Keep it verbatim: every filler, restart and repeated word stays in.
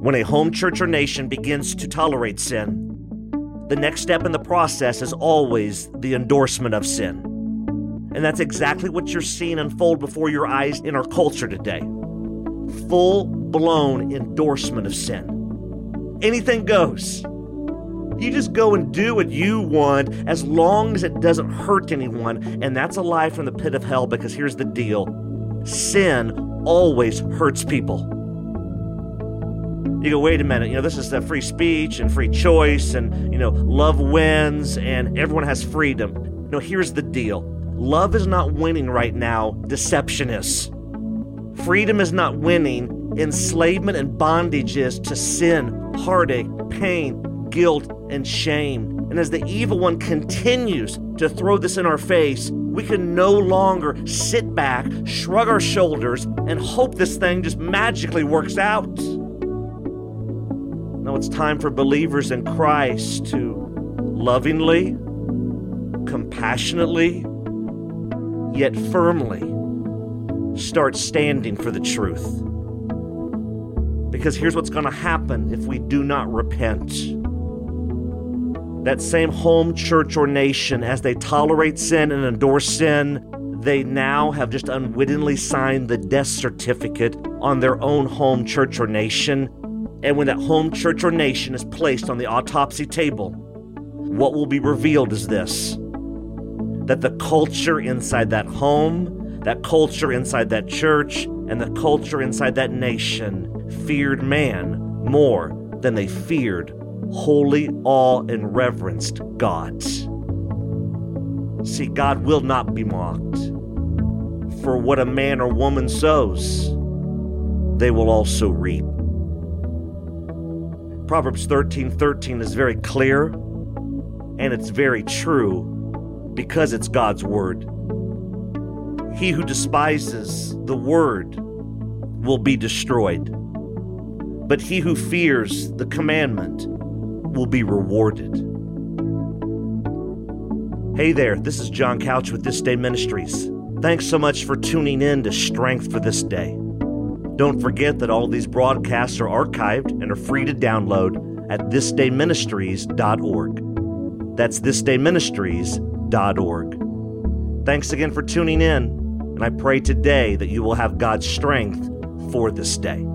When a home, church, or nation begins to tolerate sin, the next step in the process is always the endorsement of sin. And that's exactly what you're seeing unfold before your eyes in our culture today. Full-blown endorsement of sin. Anything goes. You just go and do what you want as long as it doesn't hurt anyone. And that's a lie from the pit of hell, because here's the deal. Sin always hurts people. You go, wait a minute, you know, this is the free speech and free choice and, you know, love wins and everyone has freedom. No, here's the deal. Love is not winning right now. Deception is. Freedom is not winning. Enslavement and bondage is to sin, heartache, pain, guilt, and shame. And as the evil one continues to throw this in our face, we can no longer sit back, shrug our shoulders, and hope this thing just magically works out. No, it's time for believers in Christ to lovingly, compassionately, yet firmly start standing for the truth. Because here's what's going to happen if we do not repent. That same home, church, or nation, as they tolerate sin and endorse sin, they now have just unwittingly signed the death certificate on their own home, church, or nation. And when that home, church, or nation is placed on the autopsy table, what will be revealed is this: that the culture inside that home, that culture inside that church, and the culture inside that nation feared man more than they feared holy, awe, and reverenced God. See, God will not be mocked. For what a man or woman sows, they will also reap. Proverbs thirteen thirteen is very clear, and it's very true because it's God's word. He who despises the word will be destroyed, but he who fears the commandment will be rewarded. Hey there, this is John Couch with This Day Ministries. Thanks so much for tuning in to Strength for This Day. Don't forget that all of these broadcasts are archived and are free to download at this day ministries dot org. That's this day ministries dot org. Thanks again for tuning in, and I pray today that you will have God's strength for this day.